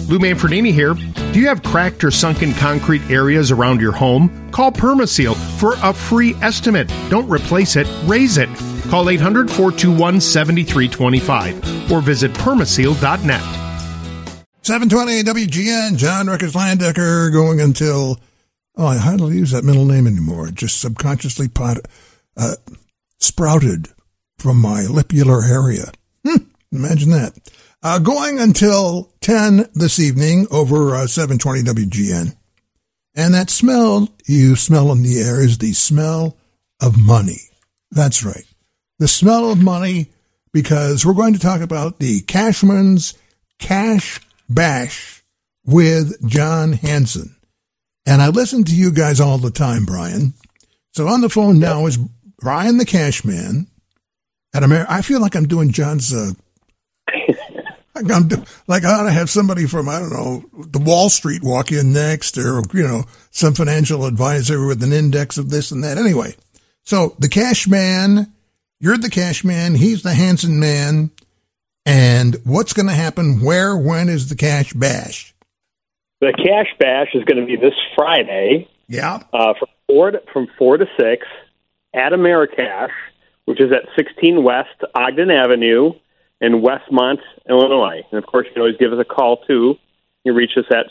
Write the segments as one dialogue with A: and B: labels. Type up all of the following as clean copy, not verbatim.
A: Lou Manfredini here. Do you have cracked or sunken concrete areas around your home? Call Permaseal for a free estimate. Don't replace it, raise it. Call 800-421-7325 or visit permaseal.net.
B: 720 WGN, John Ruckus Landecker, going until, I hardly use that middle name anymore. It just subconsciously sprouted from my lipular area. Imagine that. Going until 10 this evening over 720 WGN. And that smell you smell in the air is the smell of money. That's right. The smell of money, because we're going to talk about the Cashman's Cash Bash with John Hanson. And I listen to you guys all the time, Brian. So on the phone now is Brian the Cashman. I feel like I'm doing John's... Like I ought to have somebody from, I don't know, the Wall Street walk in next, or, some financial advisor with an index of this and that. Anyway, so the Cash Man, you're the Cash Man, he's the Hanson Man, and what's going to happen? Where, when is the Cash Bash?
C: The Cash Bash is going to be this Friday.
B: Yeah.
C: From 4 to 6 at Americash, which is at 16 West Ogden Avenue in Westmont, Illinois. And, of course, you can always give us a call, too. You can reach us at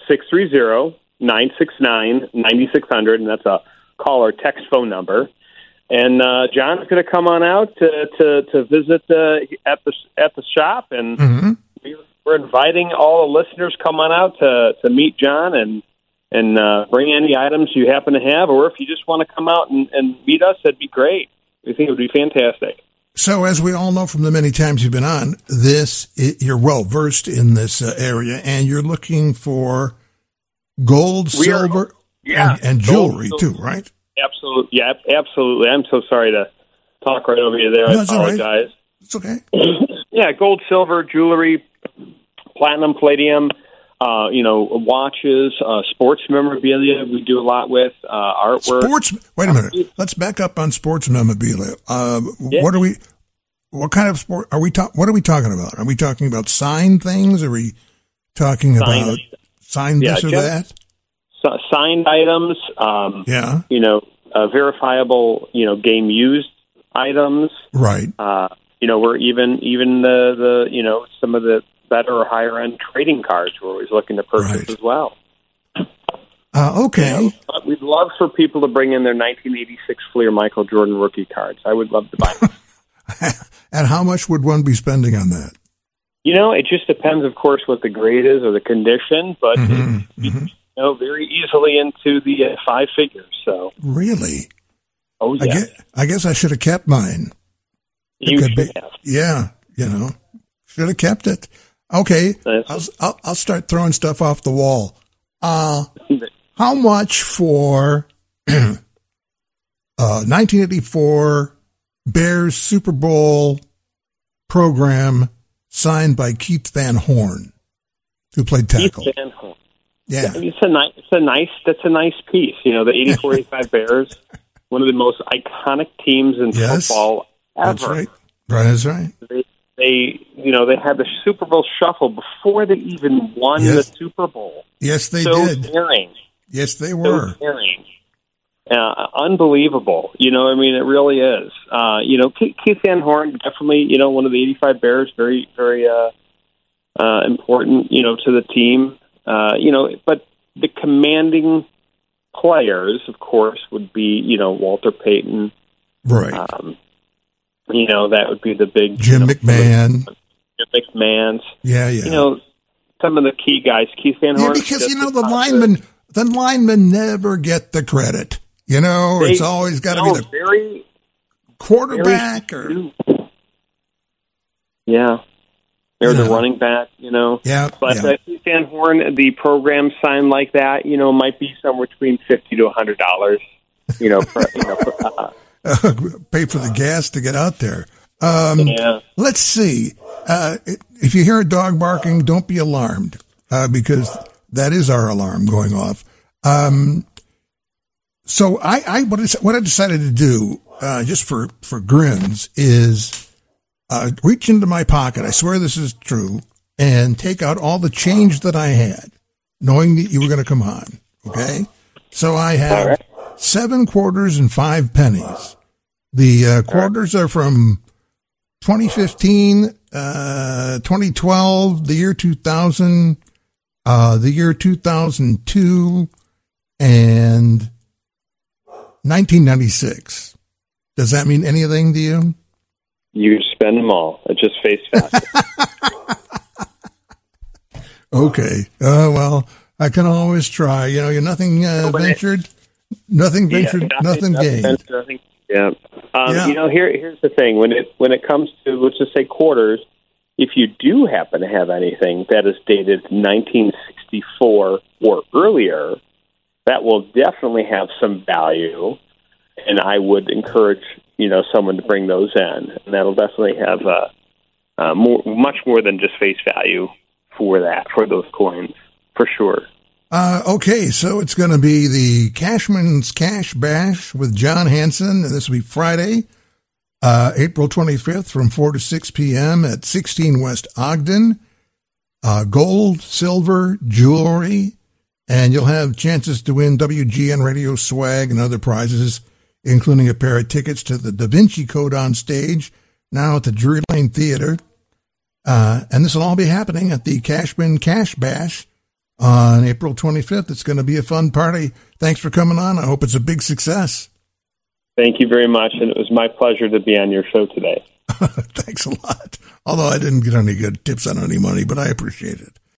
C: 630-969-9600, and that's a call or text phone number. And John's going to come on out to visit at the shop, and we're inviting all the listeners come on out to meet John and bring any items you happen to have, or if you just want to come out and meet us, that'd be great. We think it would be fantastic.
B: So, as we all know from the many times you've been on, you're well versed in this area, and you're looking for gold, silver, and jewelry gold, too, right?
C: Absolutely, yeah, absolutely. I'm so sorry to talk right over you there. I apologize.
B: Right. It's okay.
C: Yeah, gold, silver, jewelry, platinum, palladium, watches, sports memorabilia. We do a lot with artwork.
B: Wait a minute. Let's back up on sports memorabilia. What kind of sport are we what are we talking about? Are we talking about signed things? Are we talking about signed this or that?
C: Signed items. Verifiable. Game used items.
B: Right.
C: We're even the some of the better or higher end trading cards we're always looking to purchase as well.
B: Okay.
C: We'd love for people to bring in their 1986 Fleer Michael Jordan rookie cards. I would love to buy them.
B: And how much would one be spending on that?
C: It just depends, of course, what the grade is or the condition, but very easily into the 5 figures. So
B: really?
C: Oh yeah.
B: I guess I should have kept mine.
C: You should have.
B: Yeah, should have kept it. Okay, I'll start throwing stuff off the wall. How much for 1984 Bears Super Bowl program signed by Keith Van Horn, who played tackle?
C: Keith Van Horn.
B: Yeah,
C: that's a nice piece. The 84-85 Bears, one of the most iconic teams in football ever.
B: That's right. That's right.
C: They had the Super Bowl shuffle before they even won the Super Bowl.
B: Yes, they did.
C: Daring.
B: Yes, they were.
C: So daring. Unbelievable. It really is. Keith Van Horn, definitely, one of the 85 Bears, very, very important, to the team. But the commanding players, of course, would be, Walter Payton.
B: Right.
C: That would be the big...
B: Jim McMahon.
C: Jim McMahon.
B: Yeah.
C: Some of the key guys. Keith Van Horn.
B: Yeah, because, the linemen never get the credit. It's always got to be the quarterback
C: Yeah. They're the running back,
B: Yeah.
C: But Keith Van Horn, the program signed like that, might be somewhere between $50 to $100,
B: pay for the gas to get out there. Let's see. If you hear a dog barking, don't be alarmed, because that is our alarm going off. So what I decided to do, just for grins, is reach into my pocket. I swear this is true. and take out all the change that I had, knowing that you were going to come on. Okay? So I have 7 quarters and 5 pennies. The quarters are from 2015, 2012, the year 2000, the year 2002, and 1996. Does that mean anything to you?
C: You spend them all at just face value.
B: Okay. Well, I can always try. You know, you're nothing ventured, nothing gained.
C: Yeah. You know, here's the thing. When it comes to, let's just say, quarters, if you do happen to have anything that is dated 1964 or earlier, that will definitely have some value, and I would encourage, you know, someone to bring those in, and that'll definitely have much more than just face value for those coins, for sure.
B: Okay, so it's going to be the Cashman's Cash Bash with John Hanson, and this will be Friday, April 25th from 4 to 6 p.m. at 16 West Ogden. Gold, silver, jewelry, and you'll have chances to win WGN radio swag and other prizes, including a pair of tickets to the Da Vinci Code on stage, now at the Drury Lane Theater. And this will all be happening at the Cashman Cash Bash on April 25th. It's going to be a fun party. Thanks for coming on. I hope it's a big success.
C: Thank you very much, and it was my pleasure to be on your show today.
B: Thanks a lot. Although I didn't get any good tips on any money, but I appreciate it.